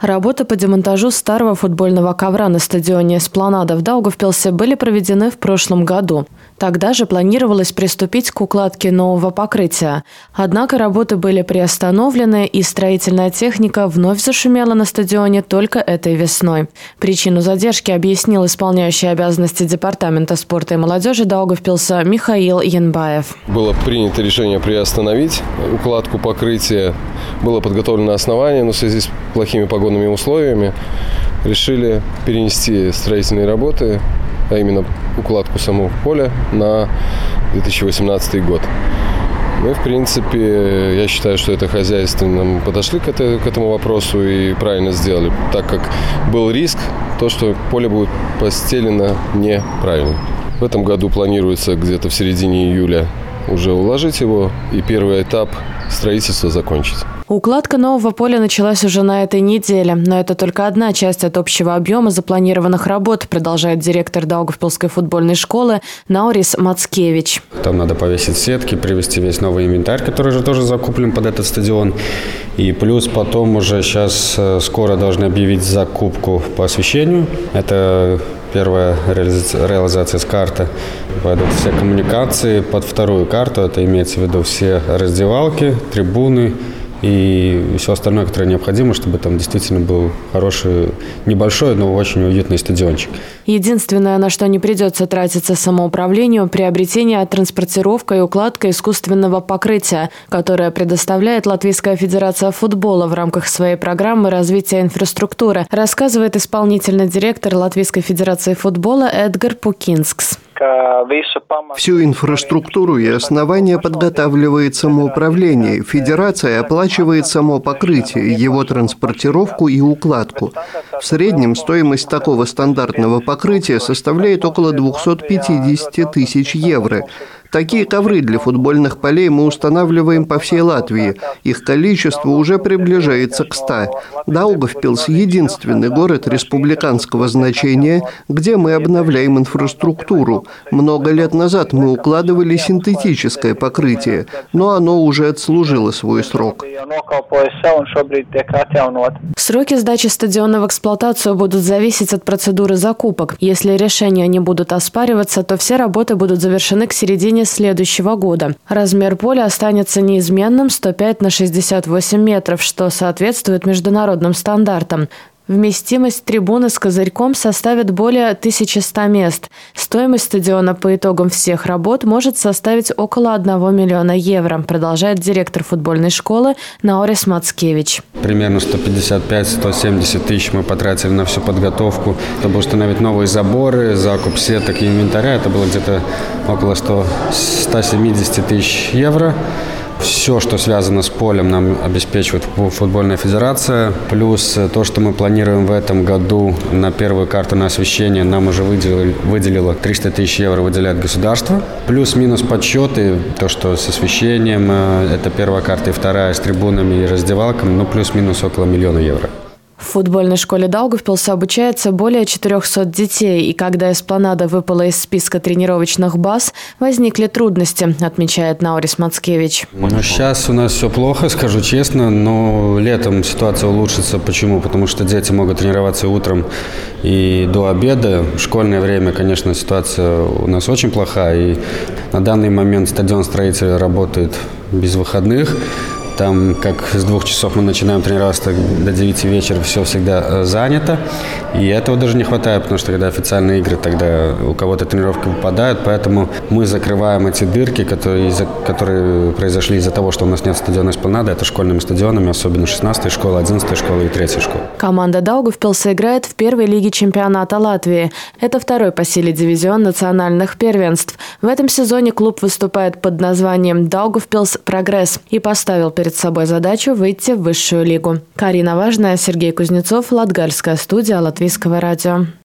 Работы по демонтажу старого футбольного ковра на стадионе «Эспланада» в Даугавпилсе были проведены в прошлом году. Тогда же планировалось приступить к укладке нового покрытия. Однако работы были приостановлены, и строительная техника вновь зашумела на стадионе только этой весной. Причину задержки объяснил исполняющий обязанности Департамента спорта и молодежи Даугавпилса Михаил Янбаев. Было принято решение приостановить укладку покрытия. Было подготовлено основание, но в связи с плохими погодными условиями решили перенести строительные работы, а именно укладку самого поля, на 2018 год. Мы, в принципе, я считаю, что это хозяйственно подошли к этому вопросу и правильно сделали, так как был риск, что поле будет постелено неправильно. В этом году планируется где-то в середине июля уже уложить его и первый этап строительства закончить. Укладка нового поля началась уже на этой неделе, но это только одна часть от общего объема запланированных работ, продолжает директор Даугавпилской футбольной школы Наурис Мацкевич. Там надо повесить сетки, привезти весь новый инвентарь, который же тоже закуплен под этот стадион. И плюс потом уже сейчас скоро должны объявить закупку по освещению. Это первая реализация с карты. Пойдут все коммуникации под вторую карту. Это имеется в виду все раздевалки, трибуны и все остальное, которое необходимо, чтобы там действительно был хороший, небольшой, но очень уютный стадиончик. Единственное, на что не придется тратиться самоуправлению – приобретение, транспортировка и укладка искусственного покрытия, которое предоставляет Латвийская федерация футбола в рамках своей программы развития инфраструктуры, рассказывает исполнительный директор Латвийской федерации футбола Эдгар Пукинскс. Всю инфраструктуру и основания подготавливает самоуправление. Федерация оплачивает само покрытие, его транспортировку и укладку. В среднем стоимость такого стандартного покрытия составляет около 250 тысяч евро. Такие ковры для футбольных полей мы устанавливаем по всей Латвии. Их количество уже приближается к 100. Даугавпилс – единственный город республиканского значения, где мы обновляем инфраструктуру. Много лет назад мы укладывали синтетическое покрытие, но оно уже отслужило свой срок. Сроки сдачи стадиона в эксплуатацию будут зависеть от процедуры закупок. Если решения не будут оспариваться, то все работы будут завершены к середине следующего года. Размер поля останется неизменным – 105 на 68 метров, что соответствует международным стандартам. Вместимость трибуны с козырьком составит более 1100 мест. Стоимость стадиона по итогам всех работ может составить около 1 миллиона евро, продолжает директор футбольной школы Наурис Мацкевич. Примерно 155-170 тысяч мы потратили на всю подготовку, чтобы установить новые заборы, закуп сеток и инвентаря. Это было где-то около 170 тысяч евро. Все, что связано с полем, нам обеспечивает футбольная федерация. Плюс то, что мы планируем в этом году на первую карту на освещение, нам уже выделило 300 тысяч евро, выделяет государство. Плюс-минус подсчеты, то, что с освещением, это первая карта и вторая с трибунами и раздевалками, плюс-минус около 1 миллиона евро. В футбольной школе Даугавпилса обучается более 400 детей, и когда «Эспланада» выпала из списка тренировочных баз, возникли трудности, отмечает Наурис Мацкевич. Сейчас у нас все плохо, скажу честно, но летом ситуация улучшится. Почему? Потому что дети могут тренироваться утром и до обеда. В школьное время, конечно, ситуация у нас очень плохая, и на данный момент стадион-строитель работает без выходных. Там, как с 2 часов мы начинаем тренироваться, до 9 вечера все всегда занято. И этого даже не хватает, потому что когда официальные игры, тогда у кого-то тренировки выпадают. Поэтому мы закрываем эти дырки, которые произошли из-за того, что у нас нет стадиона «Эспланада». Это школьными стадионами, особенно 16-я школа, 11-я школа и 3-я школа. Команда Даугавпилса играет в первой лиге чемпионата Латвии. Это второй по силе дивизион национальных первенств. В этом сезоне клуб выступает под названием «Даугавпилс Прогресс» и поставил перед собой задачу выйти в высшую лигу. Карина Важная, Сергей Кузнецов, Латгальская студия Латвийского радио.